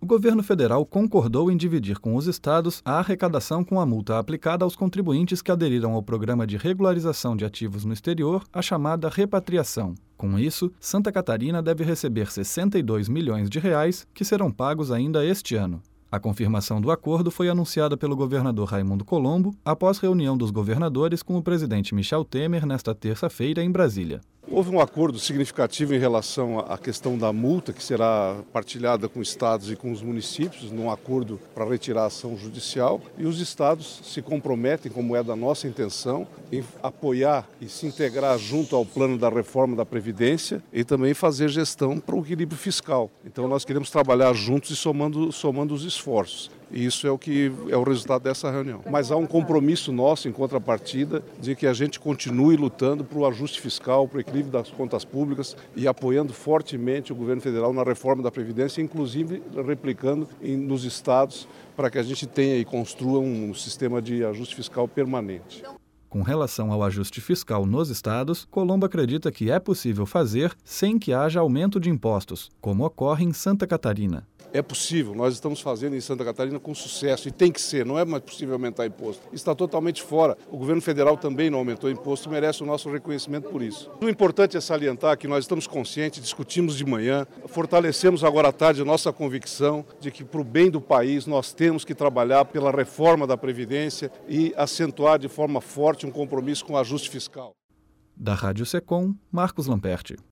O governo federal concordou em dividir com os estados a arrecadação com a multa aplicada aos contribuintes que aderiram ao programa de regularização de ativos no exterior, a chamada repatriação. Com isso, Santa Catarina deve receber R$ 62 milhões, que serão pagos ainda este ano. A confirmação do acordo foi anunciada pelo governador Raimundo Colombo após reunião dos governadores com o presidente Michel Temer nesta terça-feira em Brasília. Houve um acordo significativo em relação à questão da multa, que será partilhada com estados e com os municípios, num acordo para retirar a ação judicial. E os estados se comprometem, como é da nossa intenção, em apoiar e se integrar junto ao plano da reforma da Previdência e também fazer gestão para o equilíbrio fiscal. Então nós queremos trabalhar juntos e somando os esforços. E isso é o que é o resultado dessa reunião. Mas há um compromisso nosso, em contrapartida, de que a gente continue lutando para o ajuste fiscal, para o equilíbrio das contas públicas e apoiando fortemente o governo federal na reforma da Previdência, inclusive replicando nos estados, para que a gente tenha e construa um sistema de ajuste fiscal permanente. Com relação ao ajuste fiscal nos estados, Colombo acredita que é possível fazer sem que haja aumento de impostos, como ocorre em Santa Catarina. É possível, nós estamos fazendo em Santa Catarina com sucesso e tem que ser, não é mais possível aumentar imposto. Está totalmente fora. O governo federal também não aumentou imposto e merece o nosso reconhecimento por isso. O importante é salientar que nós estamos conscientes, discutimos de manhã, fortalecemos agora à tarde a nossa convicção de que para o bem do país nós temos que trabalhar pela reforma da Previdência e acentuar de forma forte um compromisso com o ajuste fiscal. Da Rádio Secom, Marcos Lamperti.